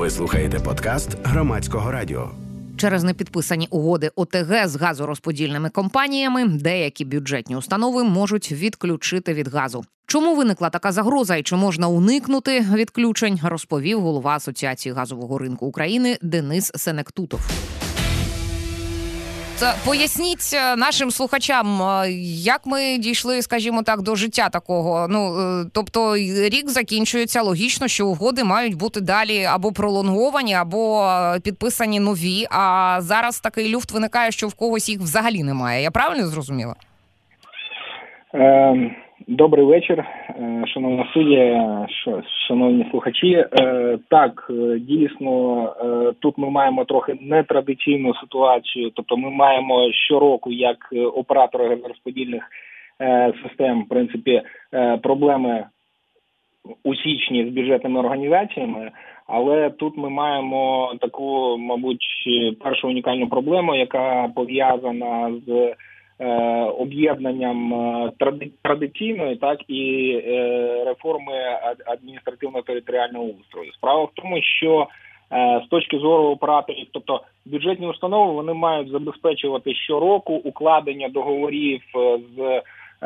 Ви слухаєте подкаст Громадського радіо. Через непідписані угоди ОТГ з газорозподільними компаніями деякі бюджетні установи можуть відключити від газу. Чому виникла така загроза і чи можна уникнути відключень, розповів голова Асоціації газового ринку України Денис Сенектутов. Поясніть нашим слухачам, як ми дійшли, скажімо так, до життя такого. Тобто рік закінчується, логічно, що угоди мають бути далі або пролонговані, або підписані нові, а зараз такий люфт виникає, що в когось їх взагалі немає. Я правильно зрозуміла? Добрий вечір, шановна суддя, шановні слухачі. Так, дійсно, тут ми маємо трохи нетрадиційну ситуацію. Тобто ми маємо щороку, як оператори газорозподільних систем, в принципі, проблеми у січні з бюджетними організаціями. Але тут ми маємо таку, мабуть, першу унікальну проблему, яка пов'язана з об'єднанням традиційної, так і реформи адміністративно-територіального устрою. Справа в тому, що з точки зору операторів, тобто бюджетні установи, вони мають забезпечувати щороку укладення договорів з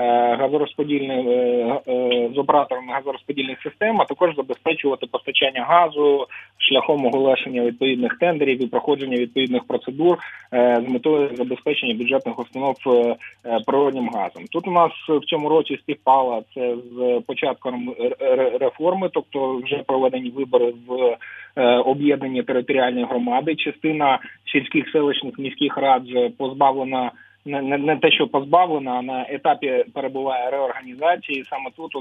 з операторами газорозподільних систем, а також забезпечувати постачання газу шляхом оголошення відповідних тендерів і проходження відповідних процедур з метою забезпечення бюджетних установ природнім газом. Тут у нас в цьому році співпало це з початком реформи, тобто вже проведені вибори в об'єднані територіальні громади. Частина сільських, селищних, міських рад позбавлена, не те, що позбавлена, а на етапі перебуває реорганізації. Саме тут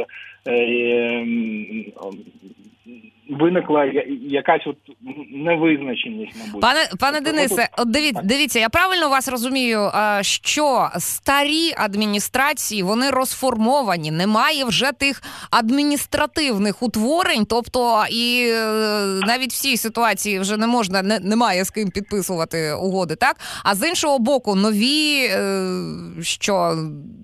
виникла якась невизначеність, мабуть. Пане Денисе, дивіться, я правильно вас розумію, що старі адміністрації, вони розформовані, немає вже тих адміністративних утворень, тобто і навіть в цій ситуації вже немає з ким підписувати угоди, так? А з іншого боку, нові, що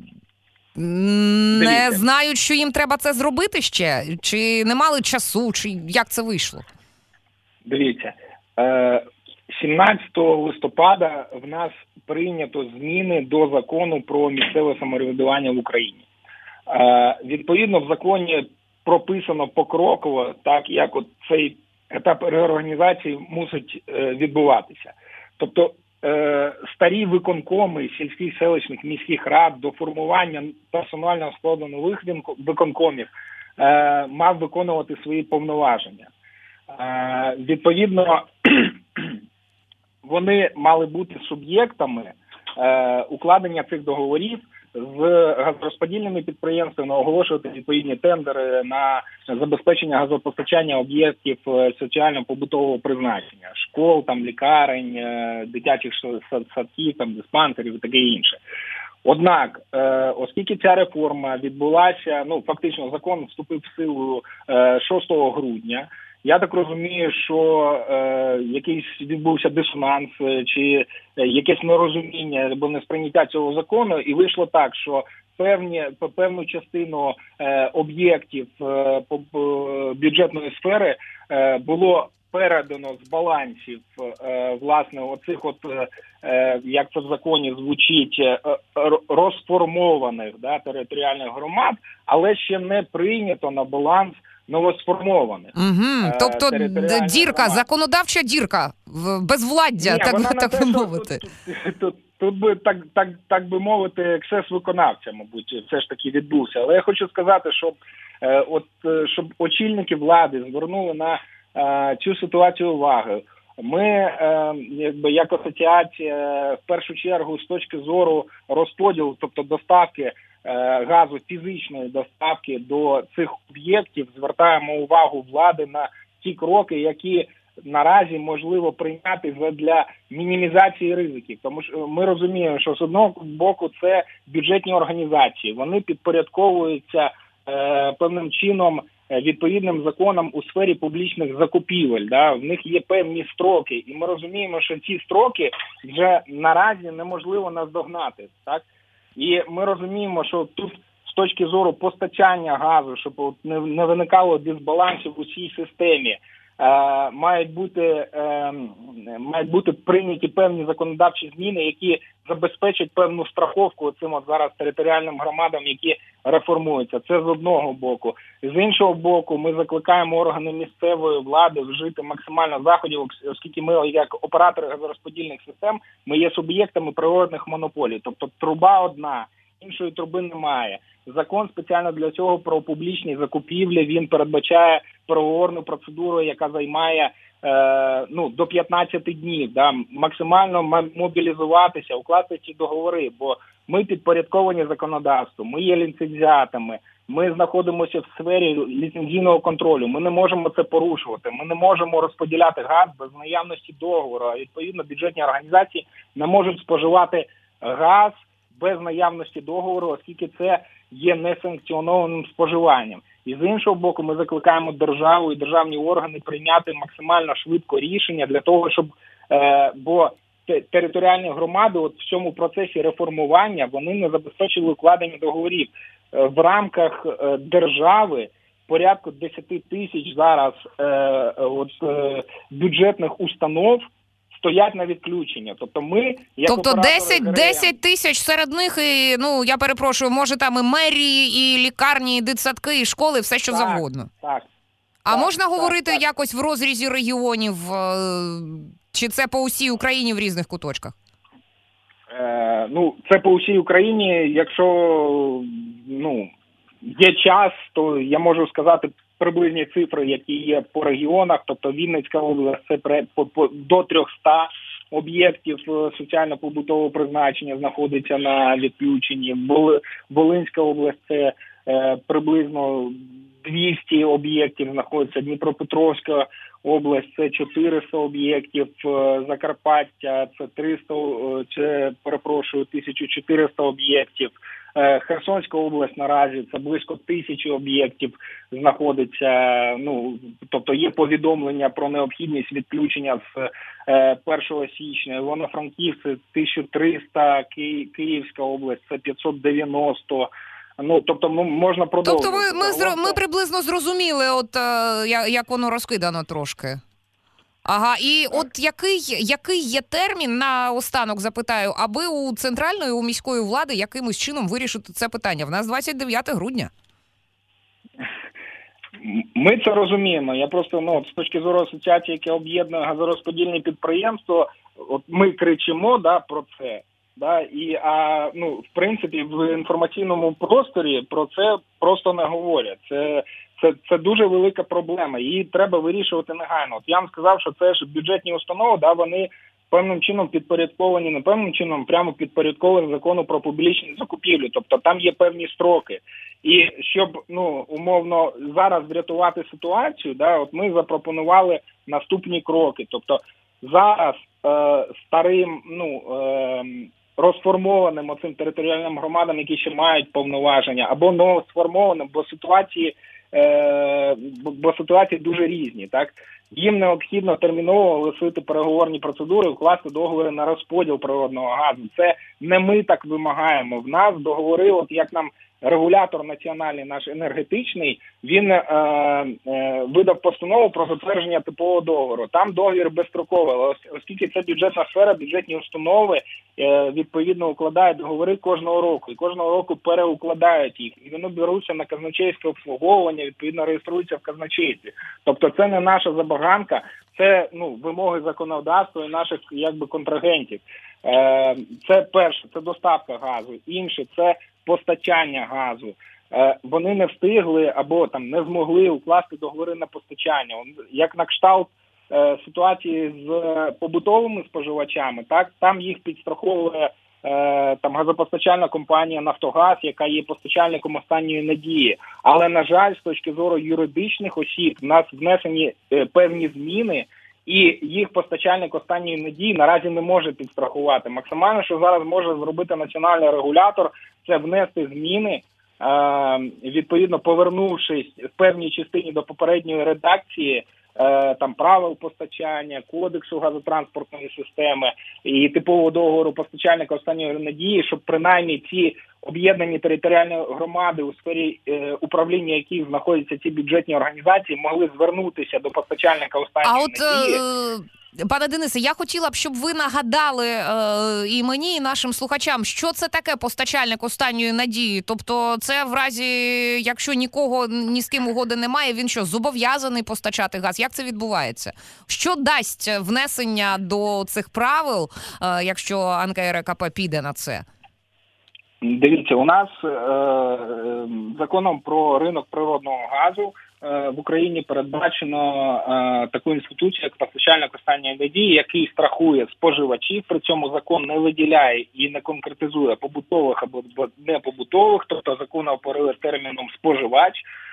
не знають, що їм треба це зробити ще? Чи не мали часу? Чи як це вийшло? Дивіться, 17 листопада в нас прийнято зміни до закону про місцеве самоврядування в Україні. Відповідно, в законі прописано покроково, так як от цей етап реорганізації мусить відбуватися. Тобто старі виконкоми сільських, селищних, міських рад до формування персонального складу нових виконкомів мав виконувати свої повноваження. Відповідно, вони мали бути суб'єктами укладення цих договорів з газорозподільними підприємствами, оголошувати відповідні тендери на забезпечення газопостачання об'єктів соціально-побутового призначення, школ, лікарень, дитячих садків, диспансерів і таке інше. Однак, оскільки ця реформа відбулася, фактично закон вступив в силу 6 грудня, я так розумію, що якийсь відбувся дисонанс чи якесь нерозуміння або несприйняття цього закону, і вийшло так, що певну частину об'єктів бюджетної сфери було передано з балансів, власне, оцих як це в законі звучить, розформованих територіальних громад, але ще не прийнято на баланс новосформованих. Тобто дірка, громад. Законодавча дірка, безвладдя, так би мовити. Тут би, так би мовити, ексцес виконавця, мабуть, все ж таки відбувся. Але я хочу сказати, щоб очільники влади звернули на цю ситуацію уваги. Ми, як асоціація, в першу чергу, з точки зору розподілу, тобто доставки газу, фізичної доставки до цих об'єктів, звертаємо увагу влади на ті кроки, які наразі можливо прийняти для мінімізації ризиків. Тому що ми розуміємо, що з одного боку це бюджетні організації, вони підпорядковуються певним чином відповідним законам у сфері публічних закупівель. В них є певні строки, і ми розуміємо, що ці строки вже наразі неможливо наздогнати. Так? І ми розуміємо, що тут з точки зору постачання газу, щоб не виникало дисбалансів у цій системі, мають бути прийняті певні законодавчі зміни, які забезпечать певну страховку цим от зараз територіальним громадам, які реформуються. Це з одного боку. З іншого боку, ми закликаємо органи місцевої влади вжити максимально заходів, оскільки ми, як оператори газорозподільних систем, ми є суб'єктами природних монополій. Тобто труба одна, іншої труби немає. Закон спеціально для цього про публічні закупівлі, він передбачає переговорну процедуру, яка займає до 15 днів, максимально мобілізуватися, укласти ці договори, бо ми підпорядковані законодавству, ми є ліцензіатами, ми знаходимося в сфері ліцензійного контролю, ми не можемо це порушувати, ми не можемо розподіляти газ без наявності договору, а відповідно бюджетні організації не можуть споживати газ без наявності договору, оскільки це є несанкціонованим споживанням. І з іншого боку, ми закликаємо державу і державні органи прийняти максимально швидко рішення для того, щоб, бо територіальні громади от в цьому процесі реформування, вони не забезпечили укладення договорів. В рамках держави порядку 10 тисяч зараз бюджетних установ стоять на відключення. Тобто ми, як тобто оператори 10 тисяч серед них, і, я перепрошую, може там і мерії, і лікарні, і дитсадки, і школи, все що завгодно. Так. А можна говорити якось в розрізі регіонів, чи це по усій Україні в різних куточках? Це по усій Україні. Якщо є час, то я можу сказати приблизні цифри, які є по регіонах. Тобто Вінницька область – це до 300 об'єктів соціально-побутового призначення знаходиться на відключенні. Волинська область – це приблизно 200 об'єктів знаходиться. Дніпропетровська область – це 400 об'єктів. Закарпаття – це 1400 об'єктів. Херсонська область наразі це близько 1000 об'єктів знаходиться, тобто є повідомлення про необхідність відключення з 1 січня. Івано-Франківськ – це 1300, Київська область – це 590. Тобто можна продовжувати. Тобто ми приблизно зрозуміли, як воно розкидано трошки. Ага, і от який є термін, наостанок запитаю, аби у центральної, у міської влади якимось чином вирішити це питання? В нас 29 грудня. Ми це розуміємо. Я просто, з точки зору асоціації, яка об'єднує газорозподільні підприємства, ми кричимо, про це. В принципі, в інформаційному просторі про це просто не говорять. Це дуже велика проблема, її треба вирішувати негайно. От я вам сказав, що це ж бюджетні установи, вони певним чином підпорядковані, не певним чином прямо підпорядковані закону про публічні закупівлі. Тобто там є певні строки. І щоб, умовно, зараз врятувати ситуацію, ми запропонували наступні кроки. Тобто зараз старим, розформованим оцим територіальним громадам, які ще мають повноваження, або новосформованим, бо ситуації дуже різні, так? Їм необхідно терміново оголосити переговорні процедури, вкласти договори на розподіл природного газу. Це не ми так вимагаємо. В нас договори, як нам регулятор національний наш енергетичний, він видав постанову про затвердження типового договору. Там договір безстроковий, оскільки це бюджетна сфера, бюджетні установи відповідно укладають договори кожного року. І кожного року переукладають їх. І вони беруться на казначейське обслуговування, відповідно реєструються в казначействі. Тобто це не наша забаганка, це вимоги законодавства і наших контрагентів. Це перше, це доставка газу. Інше, це постачання газу. Вони не встигли або не змогли укласти договори на постачання. Як на кшталт ситуації з побутовими споживачами, так, там їх підстраховує газопостачальна компанія «Нафтогаз», яка є постачальником останньої надії. Але, на жаль, з точки зору юридичних осіб, в нас внесені певні зміни, і їх постачальник останньої надії наразі не може підстрахувати. Максимально, що зараз може зробити національний регулятор, це внести зміни, відповідно повернувшись в певній частині до попередньої редакції, там правил постачання, кодексу газотранспортної системи і типового договору постачальника останньої надії, щоб принаймні ці об'єднані територіальні громади, у сфері управління яких знаходяться ці бюджетні організації, могли звернутися до постачальника останньої надії. Пане Денисе, я хотіла б, щоб ви нагадали і мені, і нашим слухачам, що це таке постачальник останньої надії? Тобто це в разі, якщо нікого, ні з ким угоди немає, він що, зобов'язаний постачати газ? Як це відбувається? Що дасть внесення до цих правил, якщо НКРЕКП піде на це? Дивіться, у нас законом про ринок природного газу в Україні передбачено таку інституцію, як постачальник останньої надії, який страхує споживачів, при цьому закон не виділяє і не конкретизує побутових або непобутових, тобто закон оперує терміном споживач,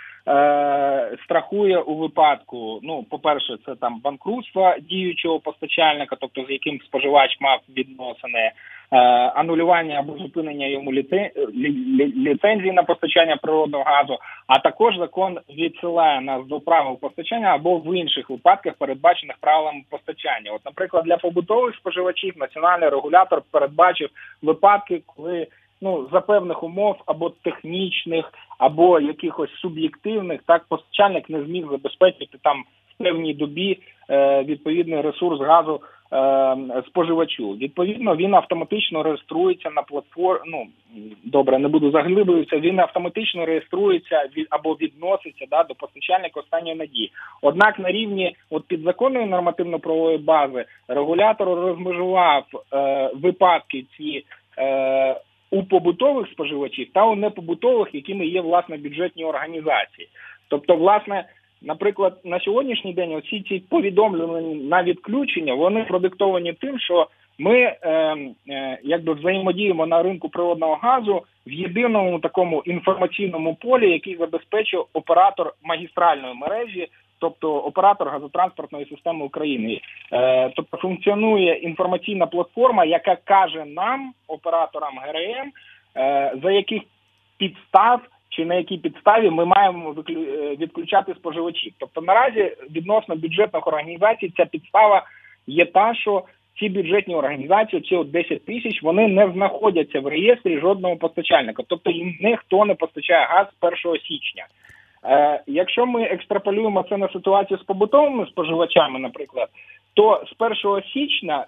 страхує у випадку, по-перше, це там банкрутство діючого постачальника, тобто з яким споживач мав відносини, анулювання або зупинення йому ліцензії на постачання природного газу, а також закон відсилає нас до правил постачання або в інших випадках, передбачених правилами постачання. От, наприклад, для побутових споживачів національний регулятор передбачив випадки, коли за певних умов або технічних, або якихось суб'єктивних, так, постачальник не зміг забезпечити там в певній добі відповідний ресурс газу споживачу. Відповідно, він автоматично реєструється на платформі, не буду заглиблюватися, він автоматично реєструється або відноситься до постачальника останньої надії. Однак на рівні підзаконної нормативно-правової бази регулятор розмежував випадки ці у побутових споживачів та у непобутових, якими є, власне, бюджетні організації. Тобто, власне, наприклад, на сьогоднішній день оці ці повідомлення на відключення, вони продиктовані тим, що ми взаємодіємо на ринку природного газу в єдиному такому інформаційному полі, який забезпечує оператор магістральної мережі, тобто оператор газотранспортної системи України. Тобто функціонує інформаційна платформа, яка каже нам, операторам ГРМ, за яких підстав чи на якій підставі ми маємо відключати споживачів. Тобто наразі відносно бюджетних організацій ця підстава є та, що ці бюджетні організації, ці 10 тисяч, вони не знаходяться в реєстрі жодного постачальника. Тобто їм ніхто не постачає газ з 1 січня. Якщо ми екстраполюємо це на ситуацію з побутовими споживачами, наприклад, то з 1 січня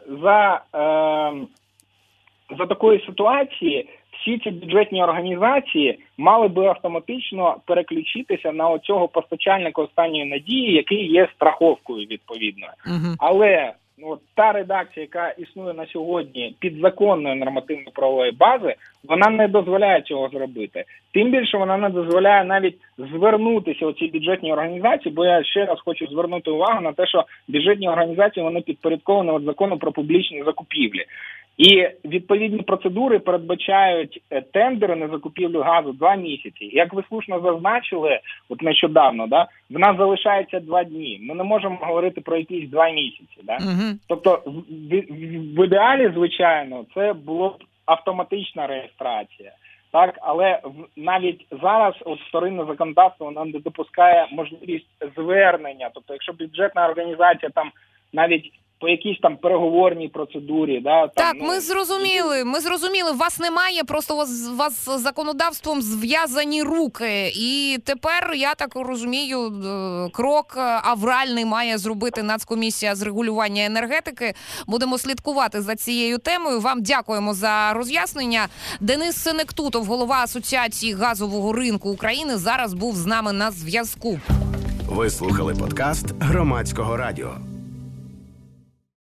за такої ситуації всі ці бюджетні організації мали би автоматично переключитися на оцього постачальника останньої надії, який є страховкою відповідно. Але та редакція, яка існує на сьогодні підзаконної нормативно-правової бази, вона не дозволяє цього зробити. Тим більше вона не дозволяє навіть звернутися у ці бюджетні організації, бо я ще раз хочу звернути увагу на те, що бюджетні організації, вони підпорядковані закону про публічні закупівлі. І відповідні процедури передбачають тендери на закупівлю газу 2 місяці. Як ви слушно зазначили, нещодавно, в нас залишається 2 дні. Ми не можемо говорити про якісь 2 місяці. Тобто в ідеалі, звичайно, це була б автоматична реєстрація. Так, але навіть зараз вторинне законодавство нам не допускає можливість звернення. Тобто, якщо бюджетна організація там навіть по якійсь там переговорній процедурі. Ми зрозуміли. Вас немає, просто у вас з законодавством зв'язані руки. І тепер, я так розумію, крок авральний має зробити Нацкомісія з регулювання енергетики. Будемо слідкувати за цією темою. Вам дякуємо за роз'яснення. Денис Сенектутов, голова Асоціації газового ринку України, зараз був з нами на зв'язку. Ви слухали подкаст Громадського радіо.